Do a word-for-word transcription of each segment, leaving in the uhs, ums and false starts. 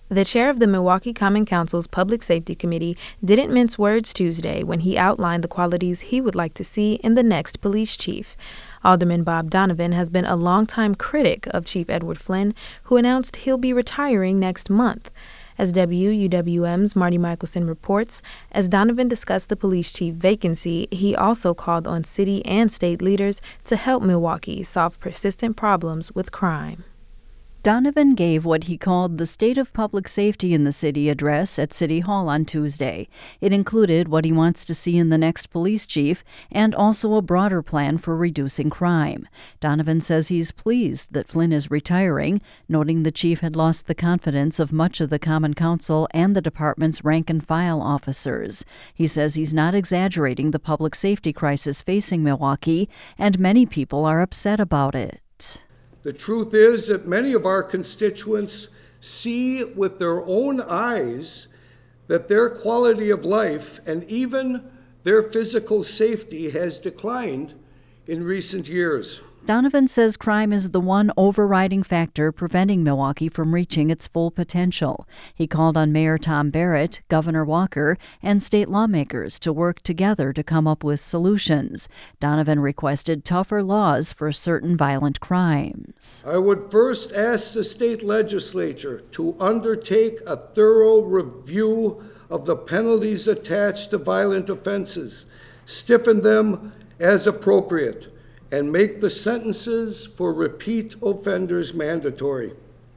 The chair of the Milwaukee Common Council's Public Safety Committee didn't mince words Tuesday when he outlined the qualities he would like to see in the next police chief. Alderman Bob Donovan has been a longtime critic of Chief Edward Flynn, who announced he'll be retiring next month. As W U W M's Marty Michelson reports, as Donovan discussed the police chief vacancy, he also called on city and state leaders to help Milwaukee solve persistent problems with crime. Donovan gave what he called the State of Public Safety in the City address at City Hall on Tuesday. It included what he wants to see in the next police chief and also a broader plan for reducing crime. Donovan says he's pleased that Flynn is retiring, noting the chief had lost the confidence of much of the Common Council and the department's rank-and-file officers. He says he's not exaggerating the public safety crisis facing Milwaukee, and many people are upset about it. The truth is that many of our constituents see with their own eyes that their quality of life and even their physical safety has declined in recent years. Donovan says crime is the one overriding factor preventing Milwaukee from reaching its full potential. He called on Mayor Tom Barrett, Governor Walker, and state lawmakers to work together to come up with solutions. Donovan requested tougher laws for certain violent crimes. I would first ask the state legislature to undertake a thorough review of the penalties attached to violent offenses, stiffen them as appropriate, and make the sentences for repeat offenders mandatory.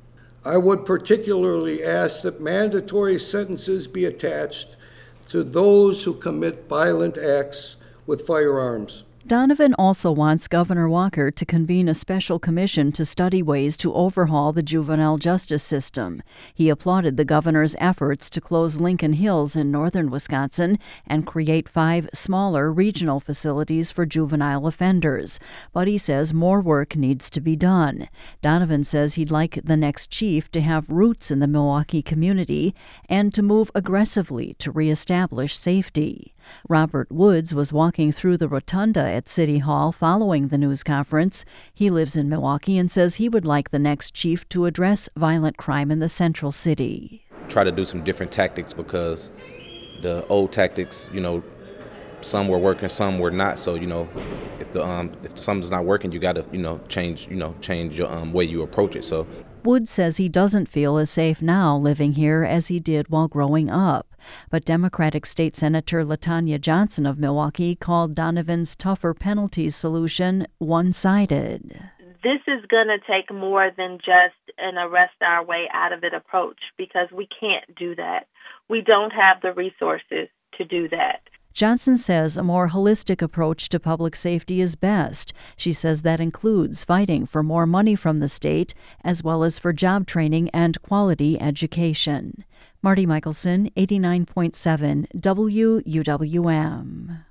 I would particularly ask that mandatory sentences be attached to those who commit violent acts with firearms. Donovan also wants Governor Walker to convene a special commission to study ways to overhaul the juvenile justice system. He applauded the governor's efforts to close Lincoln Hills in northern Wisconsin and create five smaller regional facilities for juvenile offenders. But he says more work needs to be done. Donovan says he'd like the next chief to have roots in the Milwaukee community and to move aggressively to reestablish safety. Robert Woods was walking through the rotunda at City Hall following the news conference. He lives in Milwaukee and says he would like the next chief to address violent crime in the central city. Try to do some different tactics because the old tactics, you know, some were working, some were not. So, you know, if the um if something's not working, you got to, you know, change, you know, change your um, way you approach it. So Woods says he doesn't feel as safe now living here as he did while growing up. But Democratic State Senator LaTanya Johnson of Milwaukee called Donovan's tougher penalties solution one-sided. This is going to take more than just an arrest our way out of it approach because we can't do that. We don't have the resources to do that. Johnson says a more holistic approach to public safety is best. She says that includes fighting for more money from the state, as well as for job training and quality education. Marty Michelson, eighty-nine point seven W U W M.